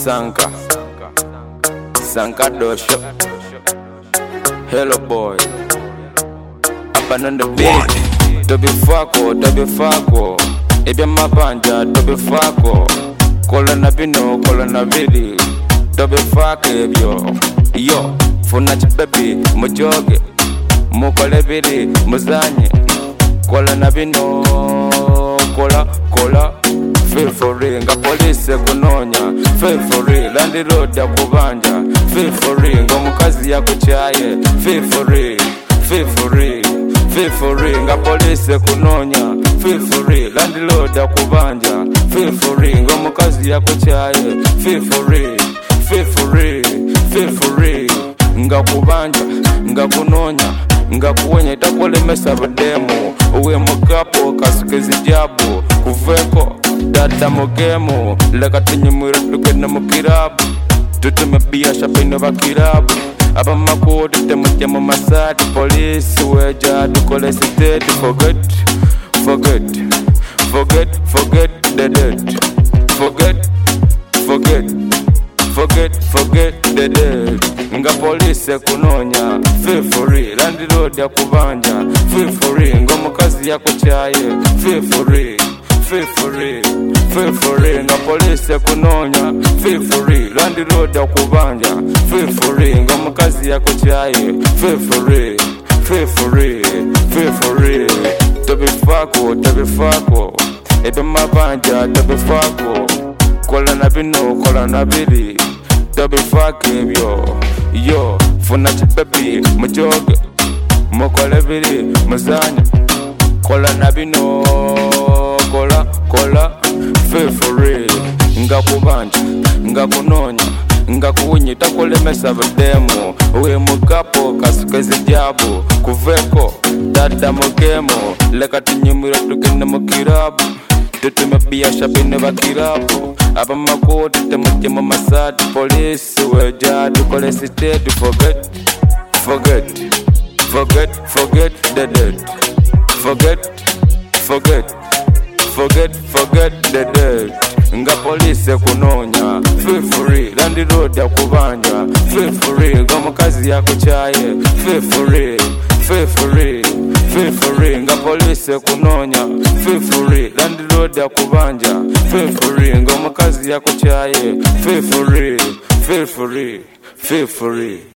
Sanka Dosho. Hello boy. Up and on the beat. To be fako. Ebya mabanja to be fako. Kolona bino, kolona vidi. To be fako ebyo. Yo, funachi baby, mujoge. Mukole vidi, muzanye. Kolona bino, kola. Feel for real, nga police kunonya. Feel for real, landi road ya kubanja. Feel for real, nga mukazi ya kuchaye. Feel for real, nga police kunonya. Feel for real, landi road ya kubanja. Feel for real, nga mukazi ya kuchaye. Feel for real, nga kubanja, nga kunonya. Nga kuwenye takole mesa bademu. Uwe mukapo kasikezi jabu. Kuveko data mogemo. Leka tinyumira tukena mukirabu. Tutume biyasha pino bakirabu. Aba makodi temutia masati. Police weja tukole siteti. Forget the dead. Forget the dead. Nga police kunonya. Feel for real, landi road ya kubanja. Feel for real, nga mukazi ya kuchaye. Feel for real, nga police kunonya. Feel for real, landi road ya kubanja. Feel for real, nga mukazi ya kuchaye. Feel for real. To be fako. Ebe mabanja, to be fako. Kola na bino, kola na bidi. To be fako ebyo. Yo, funachi baby, mujoge. Mukole vidi, muzanye. Kola na bino, kola. Feel for real. Nga kubanja, nga kunonya. Nga kuwenye takole mesa bademu. Uwe mukapo kasikezi jabu. Kuveko dada mogemo. Leka tinyumira tukena mukirabu. Tutume biyasha pino bakirabu. Aba makodi temutia masati. Police weja tukole siteti. Forget the dead. Forget the dead. Nga police kunonya. Feel for real, landi road ya kubanja. Feel for real, nga mukazi ya kuchaye. Feel for real, nga police kunonya. Feel for real, landi road ya kubanja. Feel for real, nga mukazi ya kuchaye. Feel for real.